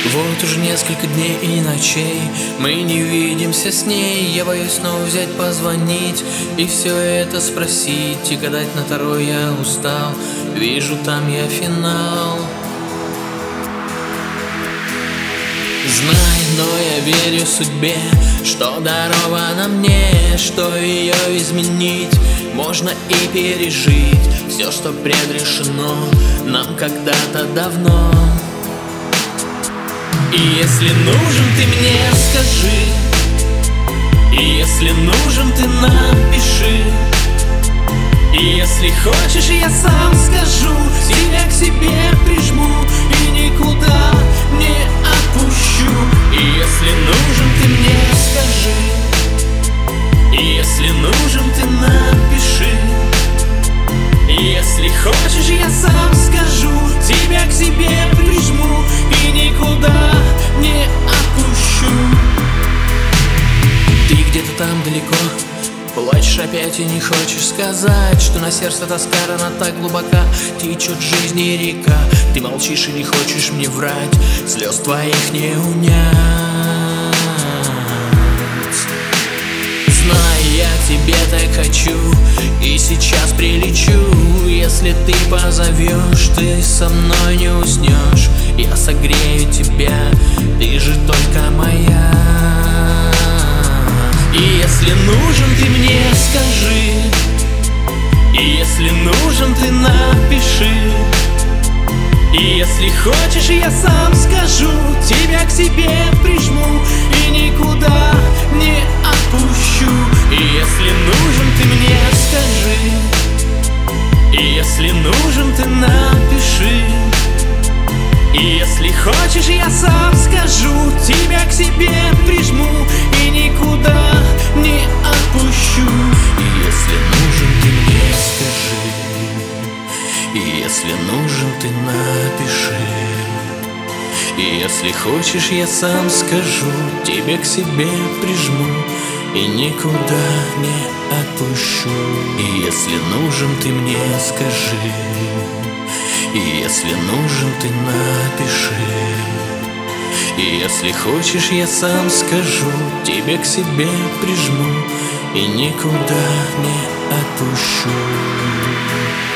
Вот уже несколько дней и ночей мы не видимся с ней. Я боюсь снова взять, позвонить и все это спросить. И гадать на второй я устал, вижу там я финал. Знаю, но я верю судьбе, что даровано мне, что ее изменить можно и пережить. Все, что предрешено нам когда-то давно. И если нужен ты мне, скажи, и если нужен ты, напиши. И если хочешь, я сам скажу, тебя к себе прижму и никуда не отпущу. И если нужен ты мне, скажи, и если нужен ты, напиши. И если хочешь, я сам скажу, тебя к себе прижму и никуда не отпущу. Ты где-то там далеко, плачешь опять и не хочешь сказать, что на сердце тоска рана так глубока, течет жизни река. Ты молчишь и не хочешь мне врать, слез твоих не унять. Знай, я тебе так хочу и сейчас прилечу. Если ты позовешь, ты со мной не уснешь. Я согрею тебя, ты же только моя. И если нужен ты мне, скажи, и если нужен ты, напиши. И если хочешь, я сам скажу, тебя к себе прижму и никуда не отпущу. И если нужен ты мне, скажи, и если нужен ты, напиши. И если хочешь, я сам скажу, тебя к себе прижму и никуда не отпущу. И если нужен ты мне, скажи, и если нужен ты, напиши. И если хочешь, я сам скажу, тебя к себе прижму и никуда не отпущу. И если нужен ты мне, скажи, и если нужен ты, напиши. И если хочешь, я сам скажу, тебя к себе прижму и никуда не отпущу.